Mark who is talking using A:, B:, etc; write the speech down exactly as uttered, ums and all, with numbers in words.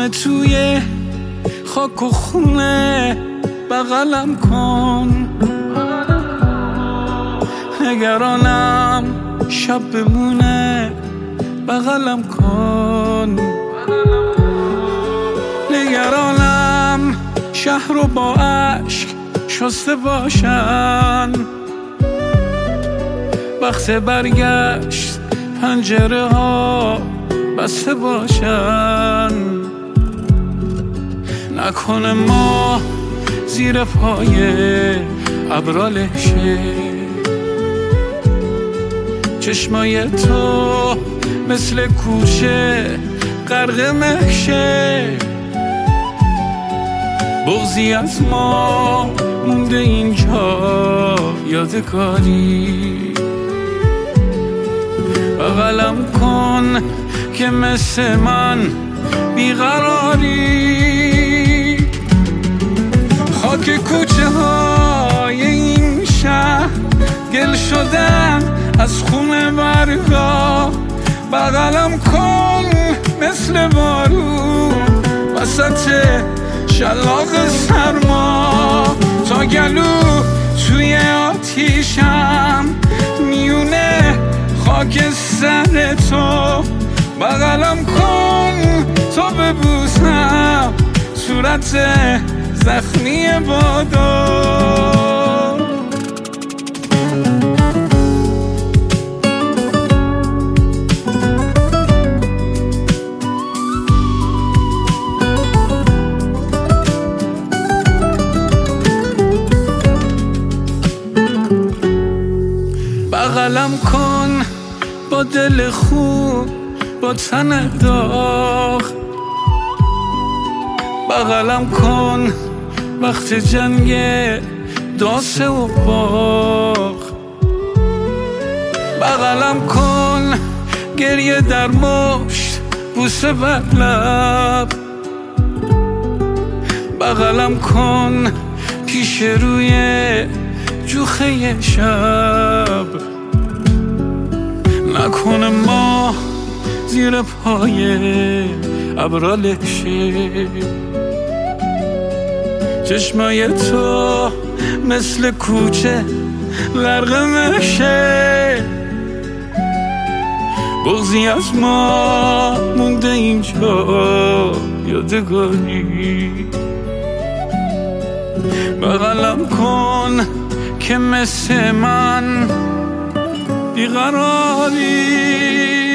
A: همه توی خاک و خونه بغلم کن، نگرانم شب بمونه بغلم کن، نگرانم شهر رو با عشق شسته باشن، وقت برگشت پنجره ها بسته باشن، نکنه ما زیر پای ابرال شه، چشمای تو مثل کوچه غرق مهشه، بغضی از ما مونده اینجا یادگاری، بغلم کن که مثل من بیقراری، خاک کوچه های این شهر گل شدن از خون برگا، بغلم کن مثل بارون وسط شلاق سرما، تا گلو توی آتیشم میونه خاک سر تو، بغلم کن تا ببوسم صورت زخمی بادو. بغلم کن با دل خوب با تن داغ، بغلم کن وقت جنگ داسه و باغ، بغلم کن گریه در مشت بوسه بر لب، بغلم کن پیش روی جوخه شب، نکنه ما زیر پای ابرال شه، چشمای تو مثل کوچه غرق مشه، بغضی از ما مونده اینجا یادگاری، بغلم کن که مثل من بیقراری.